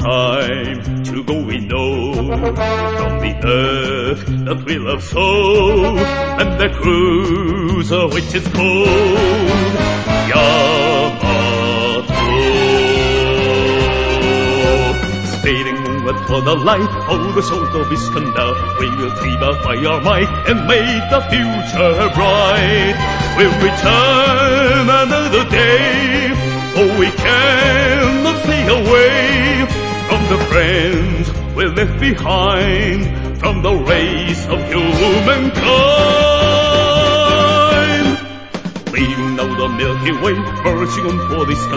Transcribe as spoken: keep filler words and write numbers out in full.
time to go we know, from the earth that we love so, and the cruiser which is called Yamato. Speeding onward for the light, oh the souls of Iskandar, we will see the fire might and make the future bright. We'll return another day, oh we cannot stay away from the friends we left behind, from the race of humankind. Leaving now the Milky Way, marching on for this